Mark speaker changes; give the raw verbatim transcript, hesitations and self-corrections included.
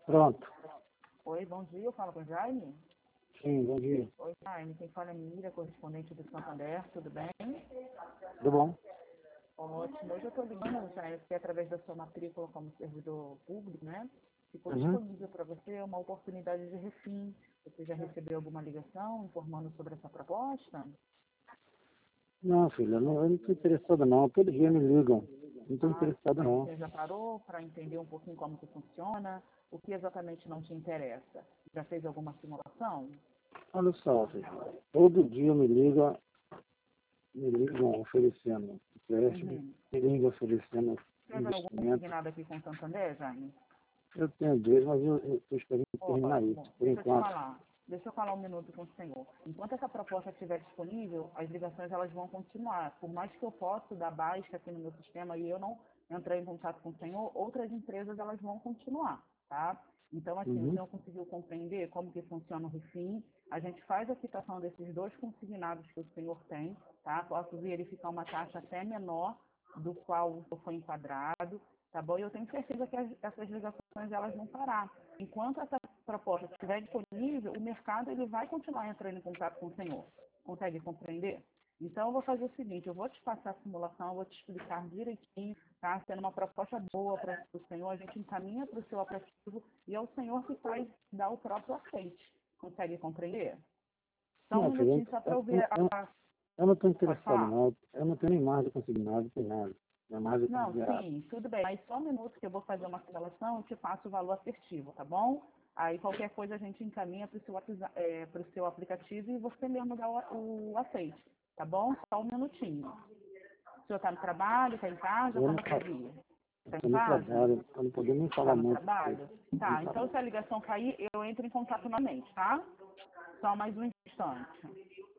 Speaker 1: Pronto.
Speaker 2: Oi, bom dia, eu falo com o Jaime.
Speaker 1: Sim, bom dia.
Speaker 2: Oi, Jaime, quem fala é Mira, correspondente do Santander, tudo bem?
Speaker 1: Tudo bom?
Speaker 2: Ótimo, hoje eu estou ligando, Jaime, porque através da sua matrícula como servidor público, né? Ficou
Speaker 1: Uhum.
Speaker 2: disponível para você uma oportunidade de refim. Você já recebeu alguma ligação informando sobre essa proposta?
Speaker 1: Não, filha, eu não, eu não estou interessado não. Todo dia me ligam. Não estou
Speaker 2: Ah,
Speaker 1: interessado
Speaker 2: mas
Speaker 1: não.
Speaker 2: você já parou para entender um pouquinho como que funciona? O que exatamente não te interessa? Já fez alguma simulação?
Speaker 1: Olha só, filha. Todo dia me ligam, me ligam oferecendo empréstimo,
Speaker 2: Uhum.
Speaker 1: me ligam oferecendo
Speaker 2: Teve algum
Speaker 1: investimento.
Speaker 2: consignado aqui com o Santander, Jaime?
Speaker 1: Eu tenho dois, mas eu estou esperando terminar isso,
Speaker 2: Ótimo.
Speaker 1: por
Speaker 2: Deixa eu te
Speaker 1: enquanto.
Speaker 2: falar. Deixa eu falar um minuto com o senhor. Enquanto essa proposta estiver disponível, as ligações elas vão continuar. Por mais que eu possa dar baixa aqui no meu sistema e eu não entrar em contato com o senhor, outras empresas elas vão continuar, tá? Então, assim, o
Speaker 1: Uhum.
Speaker 2: senhor conseguiu compreender como que funciona o refim? A gente faz a quitação desses dois consignados que o senhor tem, tá? Posso verificar uma taxa até menor do qual o senhor foi enquadrado, tá bom? E eu tenho certeza que as- essas ligações elas vão parar. Enquanto essa proposta estiver disponível, o mercado ele vai continuar entrando em contato com o senhor. Consegue compreender? Então, eu vou fazer o seguinte, eu vou te passar a simulação, eu vou te explicar direitinho, tá? Sendo uma proposta boa para o senhor, a gente encaminha para o seu aplicativo e é o senhor que faz dar o próprio aceite. Consegue compreender? Só um
Speaker 1: Não, filha,
Speaker 2: minutinho só para
Speaker 1: eu,
Speaker 2: eu ver
Speaker 1: eu, eu,
Speaker 2: a...
Speaker 1: eu não estou
Speaker 2: Pode
Speaker 1: interessado
Speaker 2: falar?
Speaker 1: não. Eu não tenho nem margem consignado, não tenho nada. Minha margem está
Speaker 2: Não,
Speaker 1: zerada.
Speaker 2: sim, tudo bem. Mas só um minuto que eu vou fazer uma simulação, eu te passo o valor assertivo, tá bom? Aí qualquer coisa a gente encaminha para o seu, WhatsApp- é, pro seu aplicativo e você mesmo dá o, o aceite, tá bom? Só um minutinho. O senhor está no trabalho, está em casa,
Speaker 1: Eu não
Speaker 2: como que seria? Está em
Speaker 1: estou no
Speaker 2: casa?
Speaker 1: trabalho, eu não podia nem
Speaker 2: Está
Speaker 1: falar
Speaker 2: no
Speaker 1: muito.
Speaker 2: trabalho?
Speaker 1: Não
Speaker 2: Tá,
Speaker 1: tá.
Speaker 2: então se a ligação cair, eu entro em contato novamente, tá? Só mais um instante.